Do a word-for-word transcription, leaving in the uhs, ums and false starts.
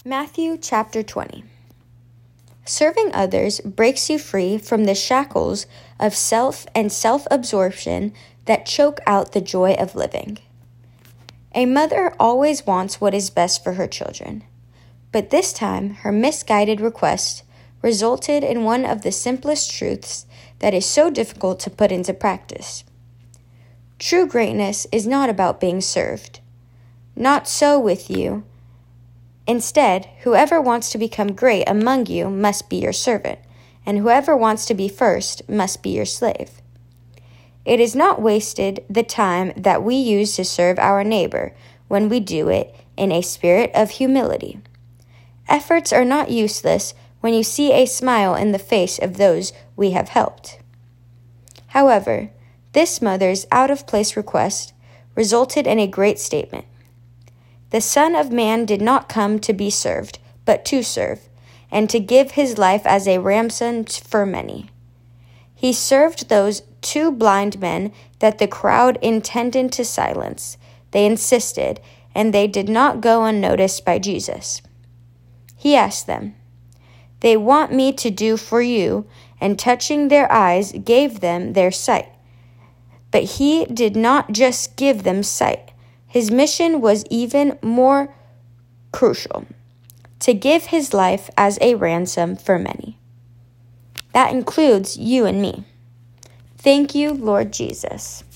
Matthew chapter twenty. Serving others breaks you free from the shackles of self and self-absorption that choke out the joy of living. A mother always wants what is best for her children, but this time her misguided request resulted in one of the simplest truths that is so difficult to put into practice. True greatness is not about being served. Not so with you. Instead, whoever wants to become great among you must be your servant, and whoever wants to be first must be your slave. It is not wasted the time that we use to serve our neighbor when we do it in a spirit of humility. Efforts are not useless when you see a smile in the face of those we have helped. However, this mother's out-of-place request resulted in a great statement. The Son of Man did not come to be served, but to serve, and to give his life as a ransom for many. He served those two blind men that the crowd intended to silence. They insisted, and they did not go unnoticed by Jesus. He asked them, "They want me to do for you," and touching their eyes gave them their sight. But he did not just give them sight. His mission was even more crucial, to give his life as a ransom for many. That includes you and me. Thank you, Lord Jesus.